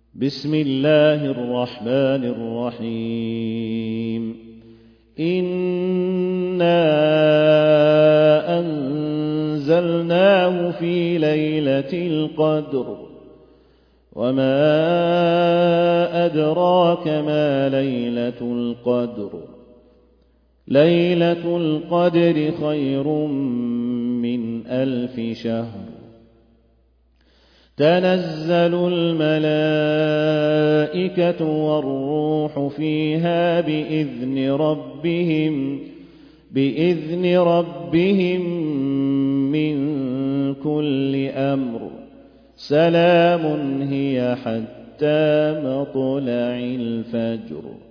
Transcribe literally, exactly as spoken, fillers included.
بسم الله الرحمن الرحيم إنا أنزلناه في ليلة القدر وما أدراك ما ليلة القدر ليلة القدر خير من ألف شهر تنزل الملائكة والروح فيها بإذن ربهم بإذن ربهم من كل أمر سلام هي حتى مطلع الفجر.